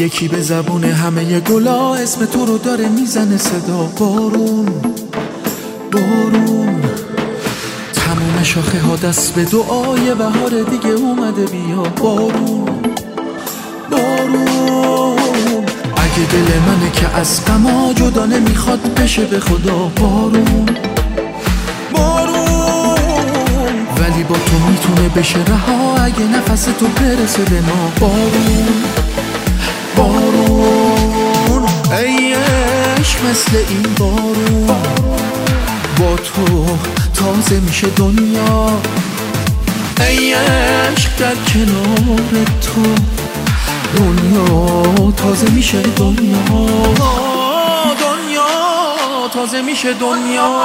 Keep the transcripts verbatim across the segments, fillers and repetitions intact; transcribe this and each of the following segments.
یکی به زبون همه گلا اسم تو رو داره میزنه صدا. بارون بارون تموم شاخه ها دست به دعای بهار دیگه اومده بیا. بارون بارون اگه دل منه که از غما جدا نمیخواد بشه به خدا. بارون بارون ولی با تو میتونه بشه رها اگه نفس تو برسه به ما. بارون بارون ای عشق مثل این بارون با تو تازه میشه دنیا. ای عشق در کنار تو دنیا تازه میشه دنیا. دنیا تازه میشه دنیا.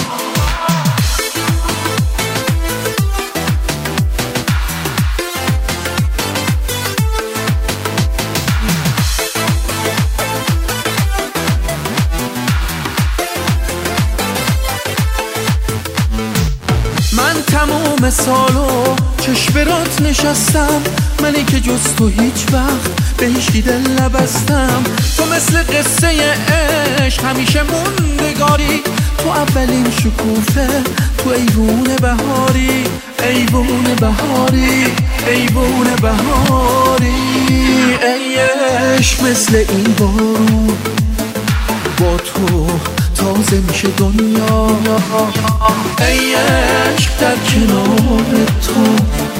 من تموم سالو چشم برات نشستم، منی که جز تو هیچ وقت به هیچ دل نبستم. تو مثل قصه عشق همیشه موندگاری، تو اولین شکوفه، تو ایوون بهاری، ایوون بهاری، ایوون بهاری. ای عشق مثل این بارون با تو تازه میشه دنیا. ای عشق در کنار تو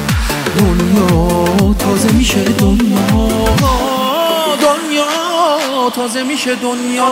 دنیا تازه میشه دنیا. دنیا تازه میشه دنیا.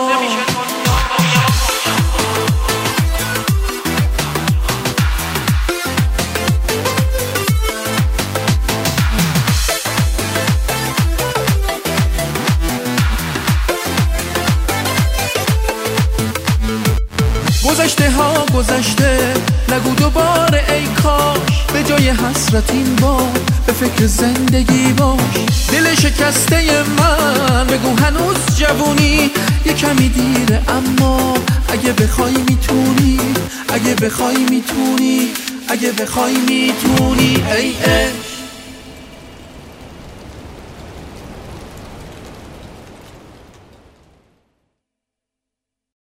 گذشته ها گذشته نگو دوباره ای کاش، به جای حسرت این بار به فکر زندگی باش. دل شکسته من بگو هنوز جوونی، یه کمی دیره اما اگه بخوای میتونی، اگه بخوای میتونی، اگه بخوای میتونی. ای عشق